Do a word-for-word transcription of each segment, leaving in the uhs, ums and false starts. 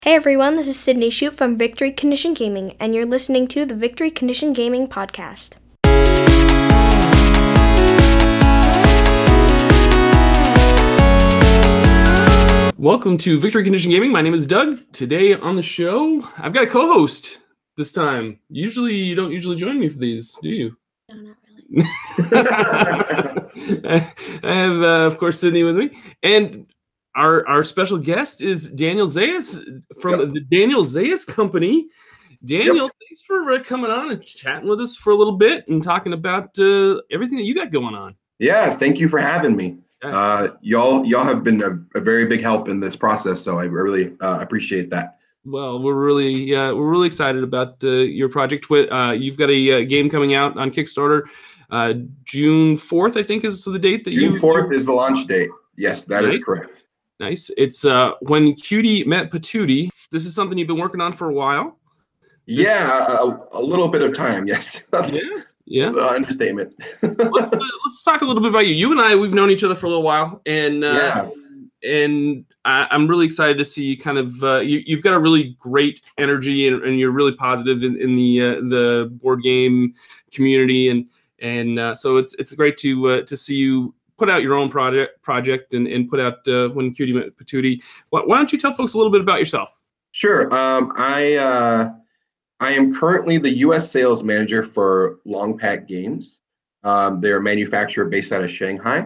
Hey everyone, this is Sydney Shute from Victory Condition Gaming, and you're listening to the Victory Condition Gaming podcast. Welcome to Victory Condition Gaming. My name is Doug. Today on the show, I've got a co-host this time. Usually, you don't usually join me for these, do you? No, not really. I have, uh, of course, Sydney with me. And our our special guest is Daniel Zayas from Yep. the Daniel Zayas Company. Daniel, Yep. thanks for uh, coming on and chatting with us for a little bit and talking about uh, everything that you got going on. Yeah, thank you for having me. Yeah. Uh, y'all, y'all have been a, a very big help in this process, so I really uh, appreciate that. Well, we're really uh, we're really excited about uh, your project. Uh, you've got a uh, game coming out on Kickstarter, uh, June fourth, I think, is the date that June you. fourth is the launch date. Yes, that Nice. is correct. Nice. It's uh, When Cutie Met Patootie. This is something you've been working on for a while. This- Yeah, a, a little bit of time. Yes. Yeah. Yeah. Uh, understatement. let's uh, let's talk a little bit about you. You and I, we've known each other for a little while, and uh, and I, I'm really excited to see kind of uh, you, you've got a really great energy, and, and you're really positive in, in the uh, the board game community, and and uh, so it's it's great to uh, to see you put out your own project project and, and put out uh, When Cutie Met Patootie. Why, why don't you tell folks a little bit about yourself? Sure. Um, I uh, I am currently the U S sales manager for Longpack Games. Um, they're a manufacturer based out of Shanghai.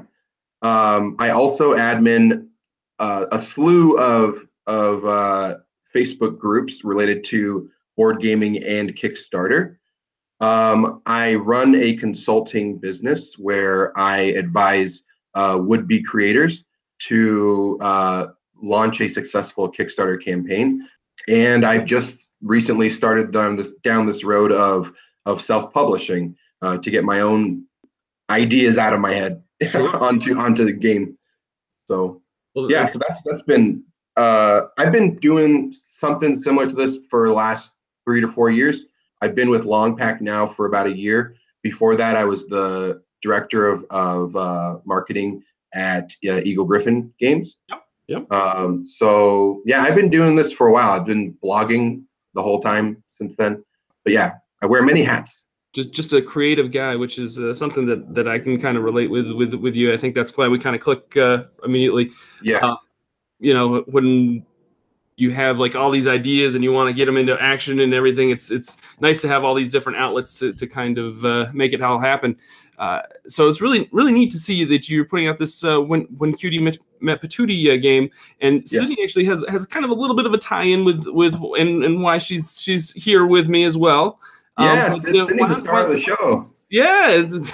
Um, I also admin uh, a slew of of uh, Facebook groups related to board gaming and Kickstarter. Um, I run a consulting business where I advise uh, would-be creators to uh, launch a successful Kickstarter campaign. And I've just recently started down this down this road of of self-publishing uh, to get my own ideas out of my head onto onto the game. So Well, yeah, so that's that's been uh, I've been doing something similar to this for the last three to four years. I've been with Longpack now for about a year. Before that, I was the director of of uh, marketing at uh, Eagle Gryphon Games. Yep. Yep. Um, so yeah, I've been doing this for a while. I've been blogging the whole time since then. But yeah, I wear many hats. Just just a creative guy, which is uh, something that, that I can kind of relate with with with you. I think that's why we kind of click uh, immediately. Yeah. Uh, you know, when you have like all these ideas and you want to get them into action and everything, it's it's nice to have all these different outlets to to kind of uh, make it all happen. Uh, so it's really really neat to see that you're putting out this uh, when when Cutie Met, Met Patootie uh, game, and Yes. Sydney actually has has kind of a little bit of a tie-in with with and, and why she's she's here with me as well. Um, Yeah, but, Syd- uh, Sydney's why- the star of the show. Yeah, it's it's,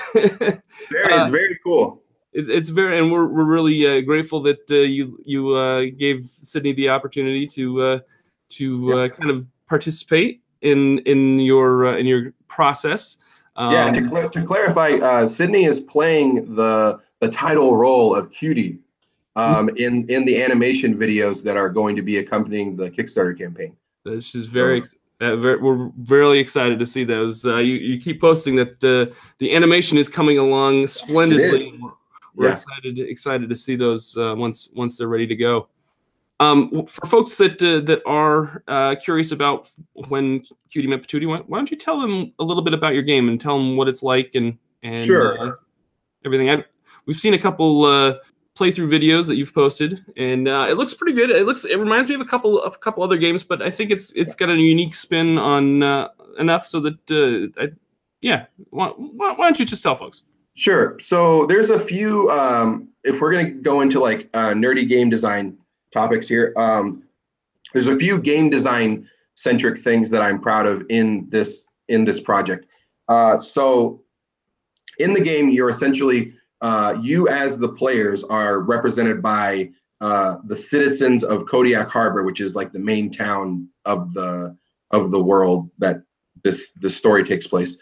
Very, it's Uh, very cool. it's, it's very, and we're we're really uh, grateful that uh, you you uh, gave Sydney the opportunity to uh, to uh, kind of participate in in your uh, in your process. Um, Yeah, to, cl- to clarify, uh, Sydney is playing the the title role of Cutie um, in in the animation videos that are going to be accompanying the Kickstarter campaign. This is very, ex- uh, very, we're really excited to see those. Uh, you, you keep posting that uh, the animation is coming along splendidly. is. We're, we're Yeah. excited excited to see those uh, once once they're ready to go. Um, for folks that uh, that are uh, curious about When Cutie Met Patootie, why, why don't you tell them a little bit about your game and tell them what it's like and and Sure. uh, everything. I've, we've seen a couple uh, playthrough videos that you've posted, and uh, it looks pretty good. It looks it reminds me of a couple of a couple other games, but I think it's it's got a unique spin on uh, enough so that uh, I, yeah. Why, why why don't you just tell folks? Sure. So there's a few. Um, if we're gonna go into like uh, nerdy game design topics here, um, there's a few game design centric things that I'm proud of in this in this project. Uh, so in the game, you're essentially uh, you as the players are represented by uh, the citizens of Kodiak Harbor, which is like the main town of the of the world that this this story takes place,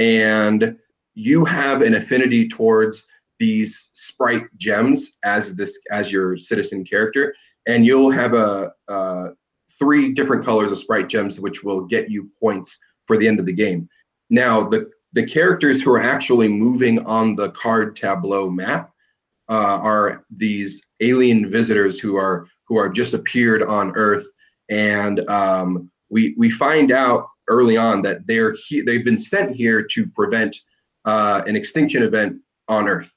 and you have an affinity towards these sprite gems as this as your citizen character, and you'll have a, a three different colors of sprite gems, which will get you points for the end of the game. Now, the the characters who are actually moving on the card tableau map uh, are these alien visitors who are who are just appeared on Earth, and um, we we find out early on that they're he- they've been sent here to prevent uh, an extinction event on Earth.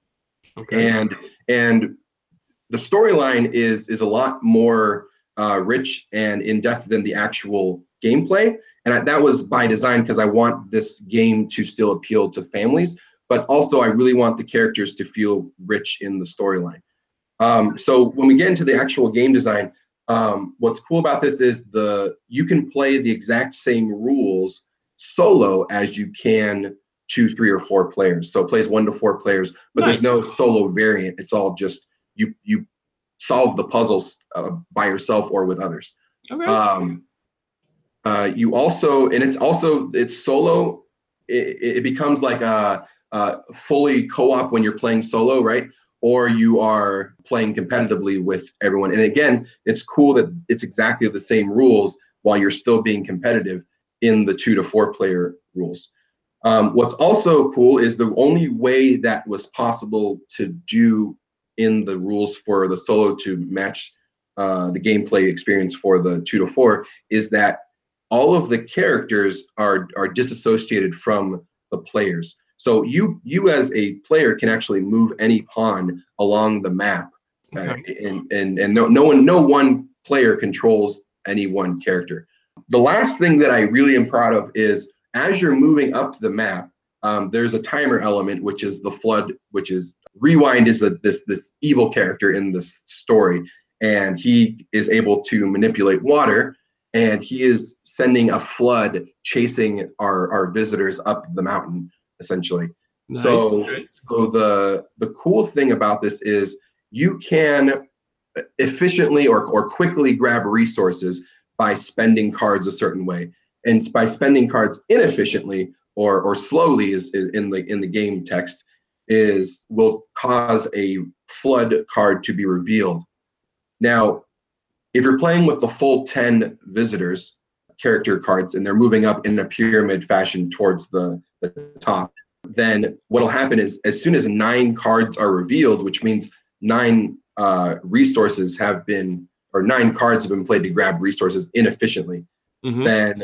Okay. And and the storyline is is a lot more uh, rich and in depth than the actual gameplay, and I, that was by design because I want this game to still appeal to families, but also I really want the characters to feel rich in the storyline. Um, so when we get into the actual game design, um, what's cool about this is the you can play the exact same rules solo as you can two, three, or four players. So it plays one to four players, but nice. There's no solo variant. It's all just you you solve the puzzles uh, by yourself or with others. Okay. Um, uh, you also, and it's also it's solo. It, it becomes like a, a fully co-op when you're playing solo, right? Or you are playing competitively with everyone. And again, it's cool that it's exactly the same rules while you're still being competitive in the two to four player rules. Um, what's also cool is the only way that was possible to do in the rules for the solo to match uh, the gameplay experience for the two to four is that all of the characters are are disassociated from the players. So you you as a player can actually move any pawn along the map, okay. uh, and and and no no one no one player controls any one character. The last thing that I really am proud of is as you're moving up the map, um, there's a timer element, which is the flood, which is Rewind is a, this this evil character in this story, and he is able to manipulate water, and he is sending a flood chasing our our visitors up the mountain. Essentially. Nice. So, so the the cool thing about this is you can efficiently or, or quickly grab resources by spending cards a certain way. And by spending cards inefficiently or or slowly is, is in the in the game text is will cause a flood card to be revealed. Now, if you're playing with the full ten visitors character cards and they're moving up in a pyramid fashion towards the, the top, then what'll happen is as soon as nine cards are revealed, which means nine uh, resources have been, or nine cards have been played to grab resources inefficiently, mm-hmm. then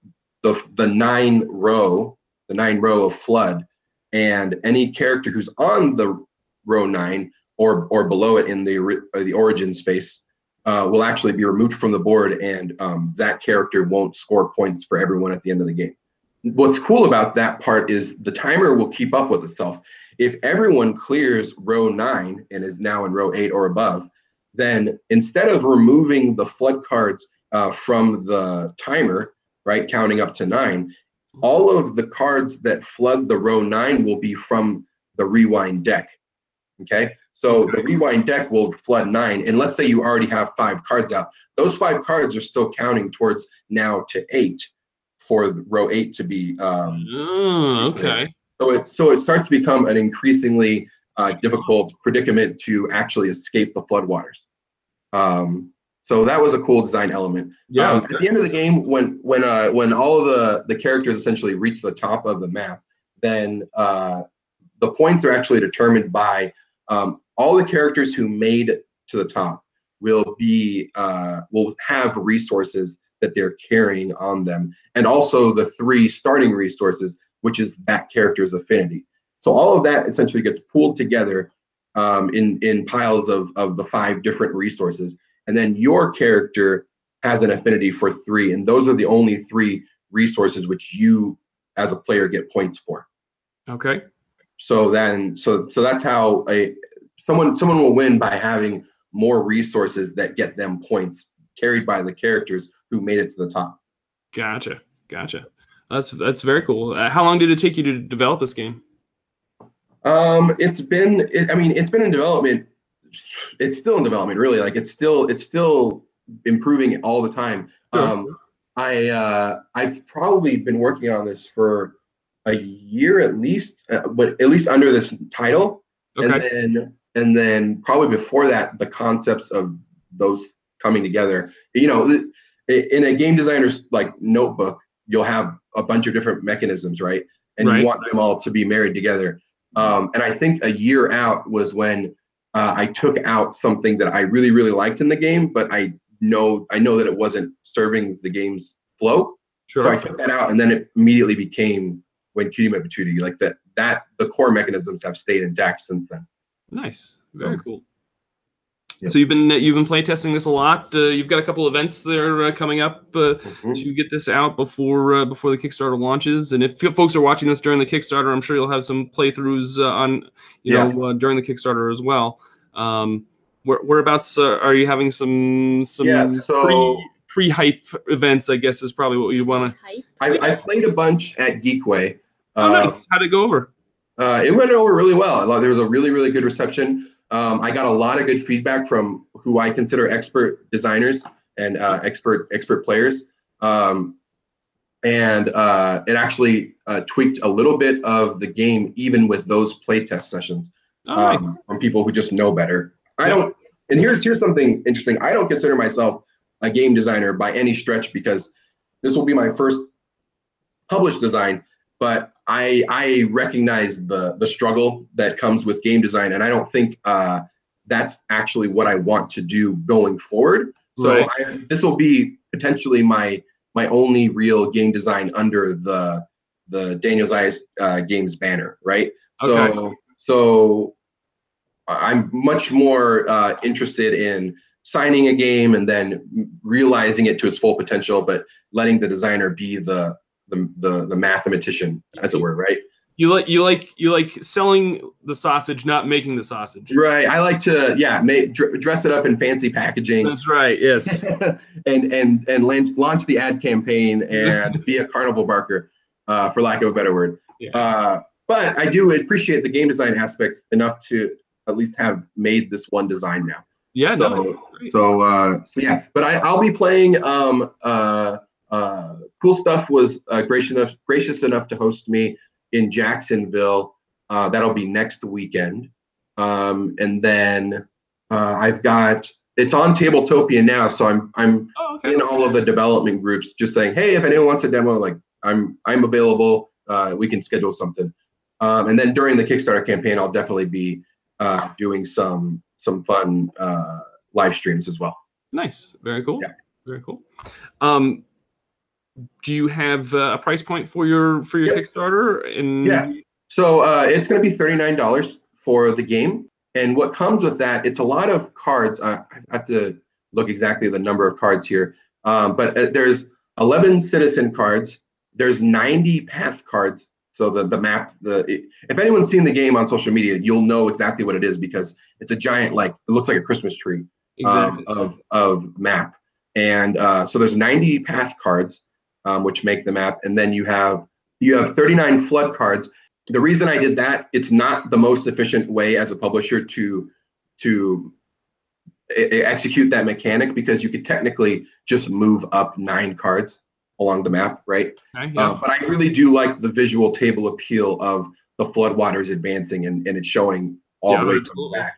the the nine row, the nine row of flood, and any character who's on the row nine or or below it in the uh, the origin space Uh, will actually be removed from the board, and um, that character won't score points for everyone at the end of the game. What's cool about that part is the timer will keep up with itself. If everyone clears row nine and is now in row eight or above, then instead of removing the flood cards uh, from the timer, right, counting up to nine, all of the cards that flood the row nine will be from the Rewind deck. Okay, so the Rewind deck will flood nine, and let's say you already have five cards out. Those five cards are still counting towards now to eight for row eight to be. Um, oh, okay. So it so it starts to become an increasingly uh, difficult predicament to actually escape the floodwaters. Um, so that was a cool design element. Yeah. Um, at the end of the game, when when uh, when all of the the characters essentially reach the top of the map, then uh, the points are actually determined by Um, all the characters who made it to the top will be uh, will have resources that they're carrying on them, and also the three starting resources, which is that character's affinity. So all of that essentially gets pooled together um, in in piles of of the five different resources, and then your character has an affinity for three, and those are the only three resources which you, as a player, get points for. Okay. So then, so so that's how a someone someone will win by having more resources that get them points carried by the characters who made it to the top. Gotcha, gotcha. That's that's very cool. Uh, how long did it take you to develop this game? Um, it's been, it, I mean, it's been in development. It's still in development, really. Like it's still it's still improving all the time. Sure. Um, I uh, I've probably been working on this for a year at least, uh, but at least under this title. Okay. And then, and then probably before that, the concepts of those coming together. You know, in a game designer's like notebook, you'll have a bunch of different mechanisms, right? And right. you want them all to be married together. Um, and I think a year out was when uh, I took out something that I really, really liked in the game, but I know I know that it wasn't serving the game's flow. Sure. So I took that out, and then it immediately became when Cutie Met Patootie. Like that, that the core mechanisms have stayed intact since then. Nice, very so, cool. Yep. So you've been you've been playtesting this a lot. Uh, you've got a couple events that are uh, coming up uh, mm-hmm. to get this out before uh, before the Kickstarter launches. And if folks are watching this during the Kickstarter, I'm sure you'll have some playthroughs uh, on you yeah. know uh, during the Kickstarter as well. Um, where, whereabouts uh, are you having some some yeah, so, pre pre hype events? I guess is probably what you want to. I, I played a bunch at Geekway. Oh, uh, nice! How'd it go over? Uh, it went over really well. There was a really really good reception. Um, I got a lot of good feedback from who I consider expert designers and uh, expert expert players, um, and uh, it actually uh, tweaked a little bit of the game, even with those playtest sessions oh, um, nice. from people who just know better. I don't, and here's here's something interesting. I don't consider myself a game designer by any stretch because this will be my first published design, but I I recognize the the struggle that comes with game design, and I don't think uh, that's actually what I want to do going forward. So right. I, this will be potentially my my only real game design under the the Daniel Zayas uh, Games banner, right? Okay. So so I'm much more uh, interested in signing a game and then realizing it to its full potential, but letting the designer be the The, the the mathematician, as it were, right? You like you like you like selling the sausage, not making the sausage. Right. I like to, yeah, make dr- dress it up in fancy packaging. That's right. Yes. and and and launch launch the ad campaign and be a carnival barker, uh, for lack of a better word. Yeah. Uh, but I do appreciate the game design aspect enough to at least have made this one design now. Yeah. So no, so uh, so yeah. But I I'll be playing. Um, uh, Uh, Cool Stuff was uh, gracious enough gracious enough to host me in Jacksonville. Uh, that'll be next weekend, um, and then uh, I've got it's on Tabletopia now, so I'm I'm oh, okay. in all of the development groups, just saying, hey, if anyone wants a demo, like I'm I'm available. Uh, we can schedule something, um, and then during the Kickstarter campaign, I'll definitely be uh, doing some some fun uh, live streams as well. Nice, very cool, yeah. very cool. Um, Do you have uh, a price point for your for your yep. Kickstarter? And yeah, so uh, it's going to be thirty-nine dollars for the game, and what comes with that, it's a lot of cards. Uh, I have to look exactly the number of cards here, um, but uh, there's eleven citizen cards. There's ninety path cards. So the the map, the it, if anyone's seen the game on social media, you'll know exactly what it is because it's a giant, like it looks like a Christmas tree exactly. um, of of map, and uh, so there's ninety path cards. Um, which make the map, and then you have you have thirty-nine flood cards. The reason I did that, it's not the most efficient way as a publisher to to I- execute that mechanic because you could technically just move up nine cards along the map, right? Okay, yeah. uh, but I really do like the visual table appeal of the floodwaters advancing and, and it's showing all yeah, the way absolutely. from the back.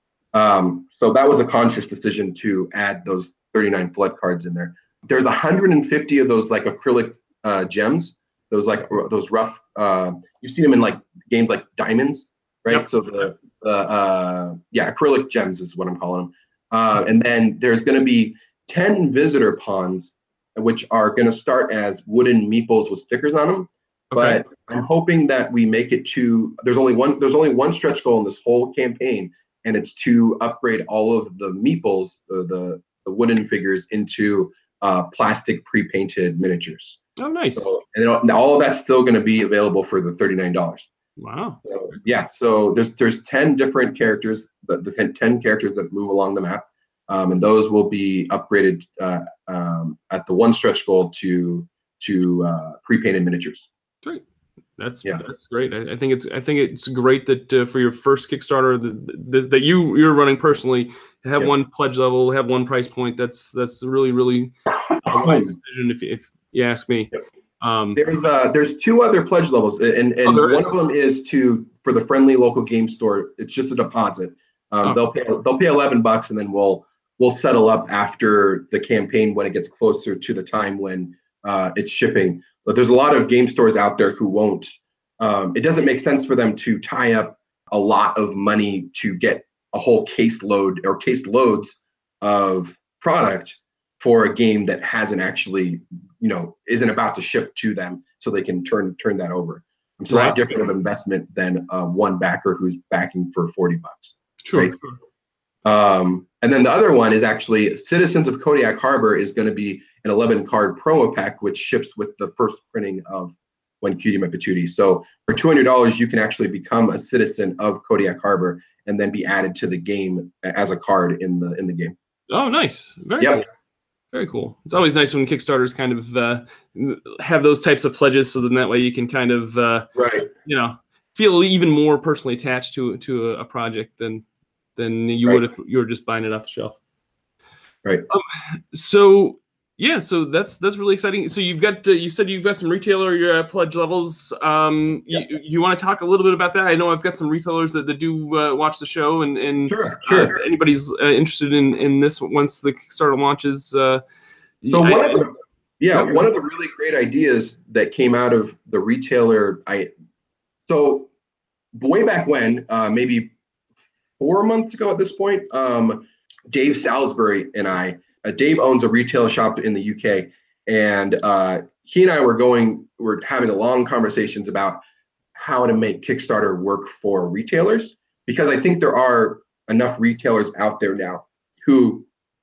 Um, so that was a conscious decision to add those thirty-nine flood cards in there. There's one hundred fifty of those like acrylic uh, gems, those like r- those rough. Uh, you see them in like games like Diamonds, right? Yep. So the the uh, yeah acrylic gems is what I'm calling them. Uh, and then there's going to be ten visitor pawns, which are going to start as wooden meeples with stickers on them. Okay. But I'm hoping that we make it to. There's only one. There's only one stretch goal in this whole campaign, and it's to upgrade all of the meeples, the the, the wooden figures, into uh, plastic pre-painted miniatures. Oh, nice. So, and it, all of that's still going to be available for the thirty-nine dollars. Wow. So, yeah. So there's there's ten different characters, the, the ten characters that move along the map, um, and those will be upgraded uh, um, at the one stretch goal to to uh, pre-painted miniatures. Great. That's yeah. that's great. I, I think it's I think it's great that uh, for your first Kickstarter that that you you're running personally, to have yeah. one pledge level, have one price point. That's that's really really a wise decision if if you ask me. Yep. Um, there's uh there's two other pledge levels, and and oh, one is? of them is to for the friendly local game store. It's just a deposit. Um, oh. They'll pay they'll pay eleven bucks, and then we'll we'll settle up after the campaign when it gets closer to the time when uh, it's shipping. But there's a lot of game stores out there who won't. Um, it doesn't make sense for them to tie up a lot of money to get a whole case load or case loads of product for a game that hasn't actually, you know, isn't about to ship to them, so they can turn turn that over. It's a Right. lot different of investment than uh, one backer who's backing for forty bucks. Sure. Right? Um, and then the other one is actually Citizens of Kodiak Harbor is going to be an eleven card promo pack, which ships with the first printing of When Cutie Met Patootie. So for two hundred dollars, you can actually become a citizen of Kodiak Harbor and then be added to the game as a card in the in the game. Oh, nice. Very Yep. cool. Very cool. It's always nice when Kickstarters kind of uh, have those types of pledges, so then that way you can kind of, uh, right, you know, feel even more personally attached to to a, a project than than you right. would if you were just buying it off the shelf. Right. Um, so yeah, so that's that's really exciting. So you've got uh, you said you've got some retailer uh, pledge levels. Um, yeah. You, you want to talk a little bit about that? I know I've got some retailers that, that do uh, watch the show, and and sure, sure. Uh, if anybody's uh, interested in in this once the Kickstarter launches. Uh, so I, one of the yeah one of the really great ideas that came out of the retailer, I so way back when, uh, maybe four months ago at this point, um, Dave Salisbury and I. Uh, Dave owns a retail shop in the U K, and uh, he and I were going, we're having a long conversations about how to make Kickstarter work for retailers, because I think there are enough retailers out there now who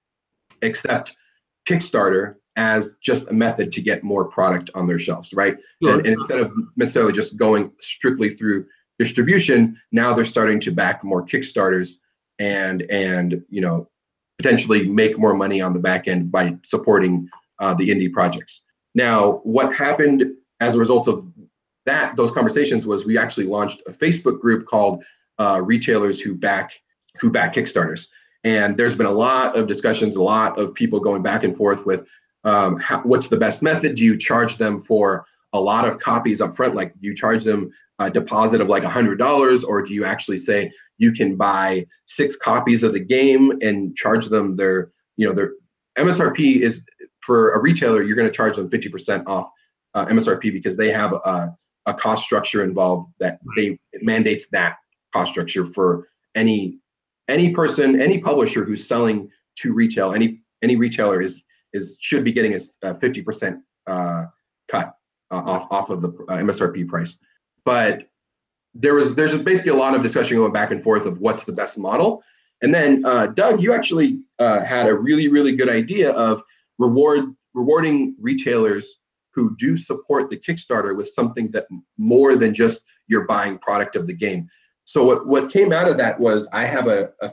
accept Kickstarter as just a method to get more product on their shelves, right? Sure. And, and instead of necessarily just going strictly through distribution, now they're starting to back more Kickstarters and and you know. potentially make more money on the back end by supporting uh, the indie projects. Now, what happened as a result of that, those conversations, was we actually launched a Facebook group called uh, Retailers Who Back Who Back Kickstarters. And there's been a lot of discussions, a lot of people going back and forth with um, how, what's the best method? Do you charge them for a lot of copies up front? Like, do you charge them a deposit of like one hundred dollars, or do you actually say you can buy six copies of the game and charge them their, you know, their M S R P is, for a retailer, you're going to charge them fifty percent off uh, M S R P because they have a, a cost structure involved that they it mandates that cost structure for any any person, any publisher who's selling to retail. Any any retailer is is should be getting a, a fifty percent uh, cut uh, off off of the uh, M S R P price. But there was there's basically a lot of discussion going back and forth of what's the best model. And then uh, Doug, you actually uh, had a really, really good idea of reward rewarding retailers who do support the Kickstarter with something that more than just you're buying product of the game. So what, what came out of that was I have a, a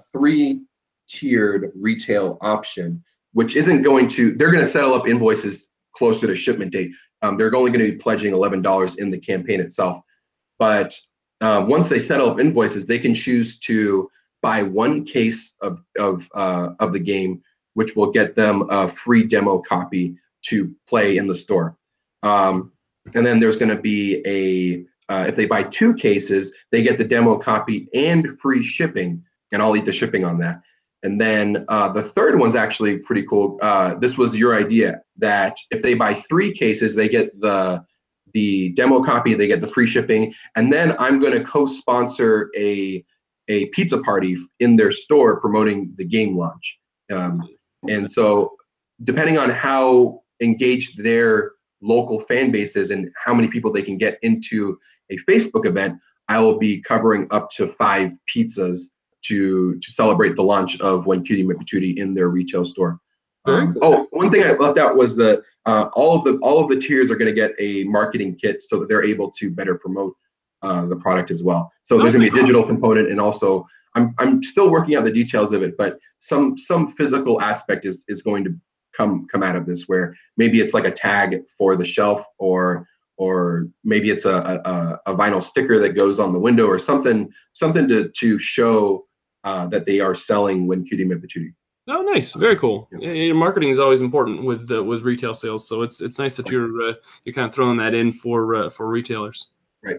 three-tiered retail option, which isn't going to, they're going to settle up invoices closer to shipment date. Um, they're only going to be pledging eleven dollars in the campaign itself. But uh, once they settle up invoices, they can choose to buy one case of of uh, of the game, which will get them a free demo copy to play in the store. Um, and then there's going to be a uh, if they buy two cases, they get the demo copy and free shipping, and I'll eat the shipping on that. And then uh, the third one's actually pretty cool. Uh, this was your idea, that if they buy three cases, they get the the demo copy, they get the free shipping, and then I'm going to co-sponsor a a pizza party in their store promoting the game launch. Um, and so depending on how engaged their local fan base is and how many people they can get into a Facebook event, I will be covering up to five pizzas to to celebrate the launch of When Cutie Met Patootie in their retail store. Um, oh, one thing I left out was the uh, all of the all of the tiers are going to get a marketing kit so that they're able to better promote uh, the product as well. So there's going to be a digital component, and also I'm I'm still working out the details of it, but some some physical aspect is is going to come come out of this, where maybe it's like a tag for the shelf, or or maybe it's a a, a vinyl sticker that goes on the window, or something something to to show uh, that they are selling When Cutie Met Patootie. Oh, nice, very cool. Yeah. Yeah, marketing is always important with uh, with retail sales, so it's it's nice that you're uh, you're kind of throwing that in for uh, for retailers. Right.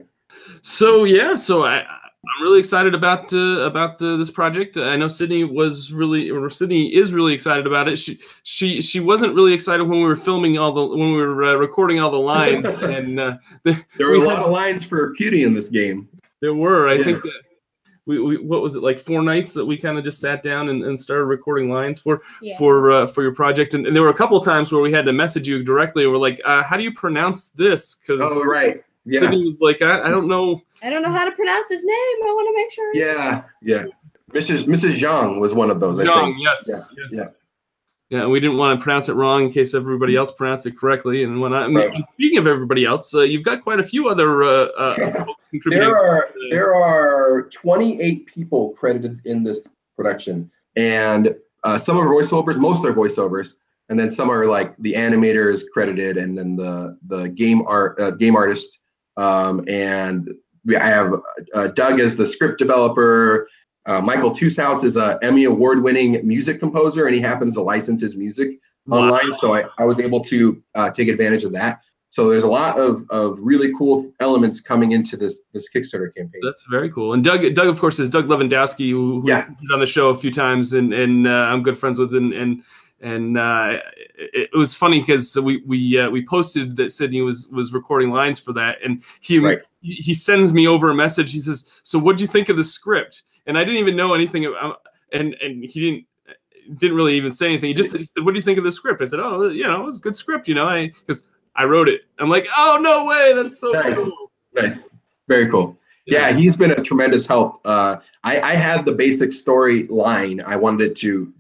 So yeah, so I I'm really excited about uh, about the, this project. I know Sydney was really, or Sydney is really excited about it. She she she wasn't really excited when we were filming all the when we were uh, recording all the lines, and uh, the, there were a lot had, of lines for Cutie in this game. There were, I yeah. think. That, we, we what was it like four nights that we kind of just sat down and, and started recording lines for Yeah. for uh, for your project, and, and there were a couple of times where we had to message you directly. And we're like, uh, how do you pronounce this? Because oh right, yeah. Sydney was like, I, I don't know. I don't know how to pronounce his name. I want to make sure. Yeah, yeah. Missus Missus Zhang was one of those. I Young, think. yes, Yeah, yes. yeah. Yeah, we didn't want to pronounce it wrong in case everybody else pronounced it correctly. And when I, I mean, Right. speaking of everybody else, uh, you've got quite a few other uh, uh, Yeah. contributing. There are there are twenty-eight people credited in this production, and uh, some are voiceovers, most are voiceovers, and then some are like the animators credited, and then the the game art uh, game artist, um, and we I have uh, Doug as the script developer. Uh, Michael Tushouse is a Emmy award-winning music composer, and he happens to license his music Wow. online. So I, I was able to uh, take advantage of that. So there's a lot of, of really cool elements coming into this this Kickstarter campaign. That's very cool. And Doug, Doug, of course, is Doug Lewandowski, who, who Yeah. been on the show a few times, and and uh, I'm good friends with, and and and uh, it, it was funny because we we uh, we posted that Sydney was was recording lines for that, and he Right. he sends me over a message. He says, "So what do you think of the script?" And I didn't even know anything about, and and he didn't didn't really even say anything. He just he said, "What do you think of the script?" I said, "Oh, you know, it was a good script, you know." I because I wrote it. I'm like, "Oh, no way! That's so Nice. cool." Nice, very cool. Yeah, Yeah. he's been a tremendous help. Uh, I, I had the basic story line. I wanted it to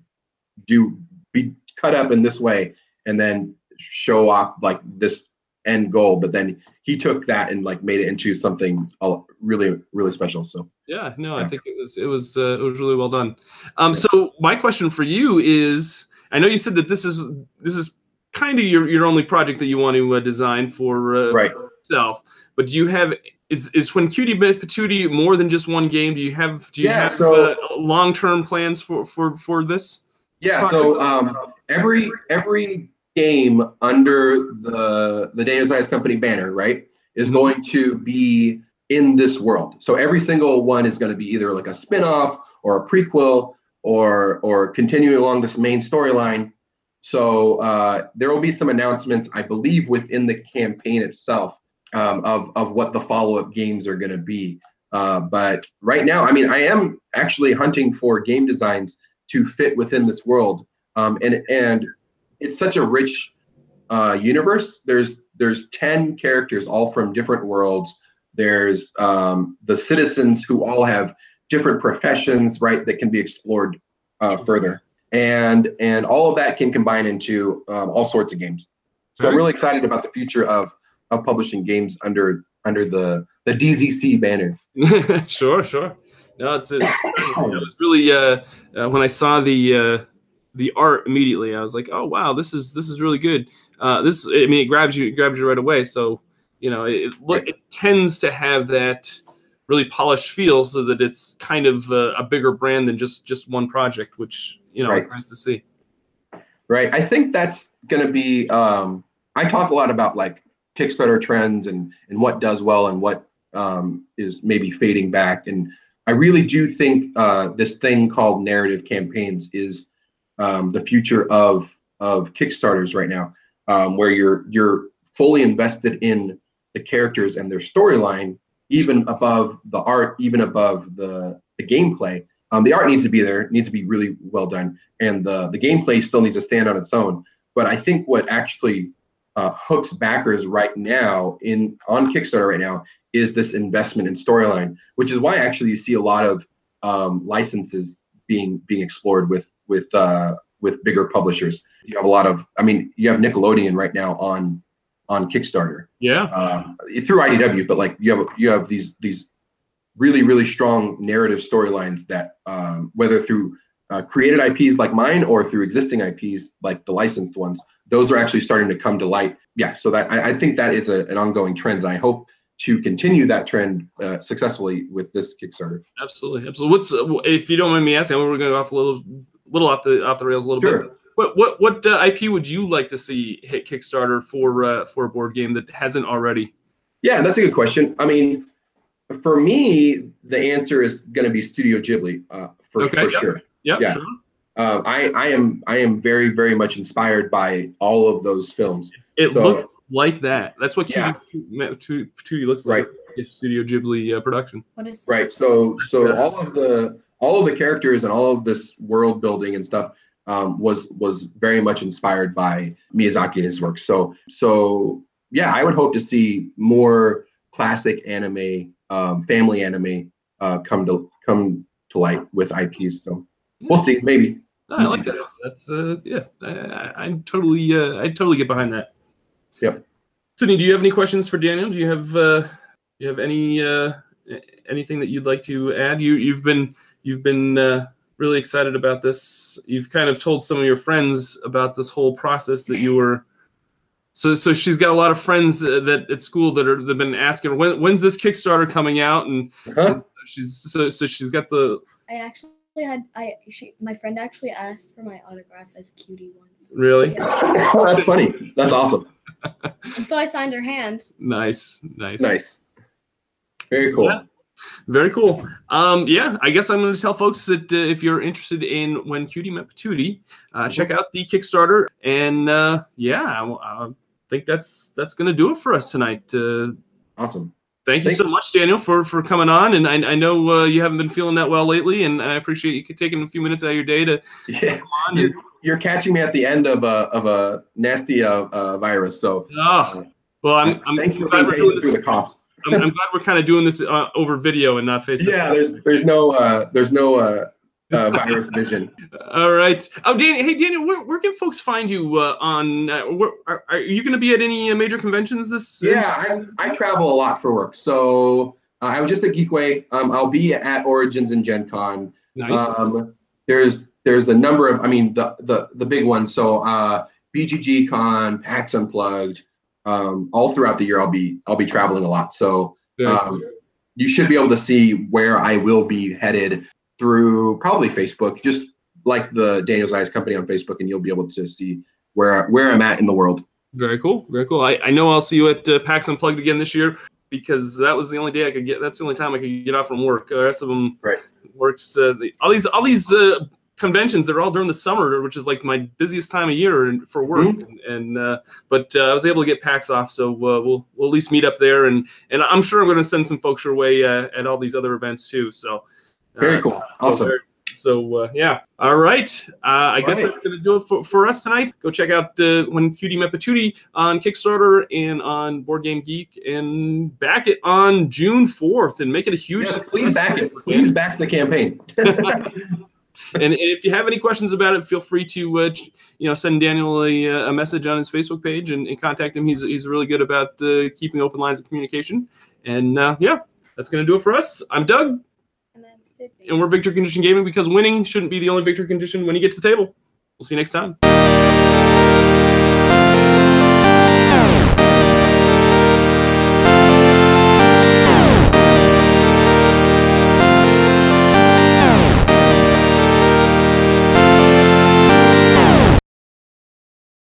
do be cut up in this way, and then show off like this end goal. But then he took that and like made it into something uh, really really special. So. Yeah, no, Yeah. I think it was it was uh, it was really well done. Um, so my question for you is, I know you said that this is this is kind of your, your only project that you want to uh, design for, uh, Right. for yourself, but do you have is is when Cutie Patootie more than just one game? Do you have do you Yeah, have so- uh, long term plans for for for this? Yeah, so um, every every game under the the Daniel Zeiss Company banner, right, is going to be in this world. So every single one is going to be either like a spin-off or a prequel or or continuing along this main storyline. So uh, there will be some announcements, I believe, within the campaign itself um, of of what the follow-up games are going to be. Uh, but right now, I mean, I am actually hunting for game designs to fit within this world, um, and and it's such a rich uh, universe. There's there's ten characters, all from different worlds. There's um, the citizens who all have different professions, right, that can be explored uh, further, and and all of that can combine into um, all sorts of games. So I'm really excited about the future of of publishing games under under the the D Z C banner. Sure, sure. No, it's, it's it was really uh, uh, when I saw the uh, the art immediately, I was like, oh wow, this is this is really good. Uh, this, I mean, it grabs you, it grabs you right away. So you know, it it, it tends to have that really polished feel, so that it's kind of a, a bigger brand than just just one project, which you know Right. is nice to see. Right. I think that's going to be. Um, I talk a lot about like Kickstarter trends and and what does well and what um, is maybe fading back. And I really do think uh, this thing called narrative campaigns is um, the future of of Kickstarters right now, um, where you're you're fully invested in the characters and their storyline, even above the art, even above the the gameplay. Um, the art needs to be there, it needs to be really well done, and the the gameplay still needs to stand on its own. But I think what actually uh, hooks backers right now in on Kickstarter right now is this investment in storyline, which is why actually you see a lot of um, licenses being being explored with with uh, with bigger publishers. You have a lot of, I mean, you have Nickelodeon right now on on Kickstarter. Yeah. Um, through I D W, but like you have you have these these really really strong narrative storylines that um, whether through uh, created I Ps like mine or through existing I Ps like the licensed ones, those are actually starting to come to light. Yeah, so that I, I think that is a, an ongoing trend, and I hope to continue that trend uh, successfully with this Kickstarter. Absolutely, absolutely. What's uh, if you don't mind me asking? We're going to go off a little, little off the off the rails a little Sure. bit. What what what uh, I P would you like to see hit Kickstarter for uh, for a board game that hasn't already? Yeah, that's a good question. I mean, for me, the answer is going to be Studio Ghibli uh, for Okay, for yep. sure. Yep, Yeah. sure. Uh, I I am I am very very much inspired by all of those films. It So- looks like that. That's what Cutie Yeah. Patootie looks like. Right. yeah, Studio Ghibli uh, production. What is that? Right. So so all of the all of the characters and all of this world building and stuff um, was was very much inspired by Miyazaki and his work. So so yeah, I would hope to see more classic anime, um, family anime uh, come to come to light with I Ps. So we'll see, maybe. No, I like that. That's uh, yeah. I, I totally uh, I totally get behind that. Yep. Sydney, do you have any questions for Daniel? Do you have uh, you have any uh, anything that you'd like to add? You you've been you've been uh, really excited about this. You've kind of told some of your friends about this whole process that you were. So so she's got a lot of friends uh, that at school that are that've been asking when when's this Kickstarter coming out, and, Uh-huh. and she's so so she's got the. I actually had I she my friend actually asked for my autograph as Cutie once. Really? Yeah. Oh, that's funny. That's awesome. And so I signed her hand. Nice, nice, Nice. Very cool. Yeah. Very cool. Um, yeah, I guess I'm going to tell folks that uh, if you're interested in When Cutie Met Patootie, uh, check out the Kickstarter. And uh, yeah, I, I think that's that's going to do it for us tonight. Uh, Awesome. thank you Thank so much, Daniel, for for coming on. And I, I know uh, you haven't been feeling that well lately, and I appreciate you taking a few minutes out of your day to Yeah. come on. You're, And, you're catching me at the end of a of a nasty uh, uh, virus. So oh, well, I'm, I'm thanks for glad being we're doing patient through this. the coughs. I'm, I'm glad we're kind of doing this uh, over video and not face to face. Yeah, there's there's no uh, there's no uh, uh, virus vision. All right. Oh, Daniel. Hey, Daniel. Where, where can folks find you uh, on? Uh, where, are, are you going to be at any uh, major conventions this? Yeah, I, I travel a lot for work. So uh, I was just at Geekway. Um, I'll be at Origins and Gen Con. Nice. Um, there's there's a number of, I mean, the the the big ones. So uh, B G G Con, PAX Unplugged. Um, all throughout the year, I'll be I'll be traveling a lot. So um, you should be able to see where I will be headed through probably Facebook. Just like the Daniel's Eyes company on Facebook, and you'll be able to see where where I'm at in the world. Very cool. Very cool. I, I know I'll see you at uh, PAX Unplugged again this year because that was the only day I could get. That's the only time I could get off from work. The rest of them Right. works. Uh, the, all these all these uh, conventions, they're all during the summer, which is like my busiest time of year for work. Mm-hmm. And, and uh, but uh, I was able to get PAX off, so uh, we'll we'll at least meet up there. And and I'm sure I'm going to send some folks your way uh, at all these other events too. So Very uh, cool. Awesome. So very, So uh, yeah, all right. Uh, I guess right. that's gonna do it for, for us tonight. Go check out uh, When Cutie Met Patootie on Kickstarter and on Board Game Geek, and back it on June fourth, and make it a huge. Yes, please back it. Please back the campaign. And if you have any questions about it, feel free to uh, you know send Daniel a, a message on his Facebook page and, and contact him. He's he's really good about uh, keeping open lines of communication. And uh, yeah, that's gonna do it for us. I'm Doug. And I'm Sydney. And we're Victory Condition Gaming, because winning shouldn't be the only victory condition when you get to the table. We'll see you next time.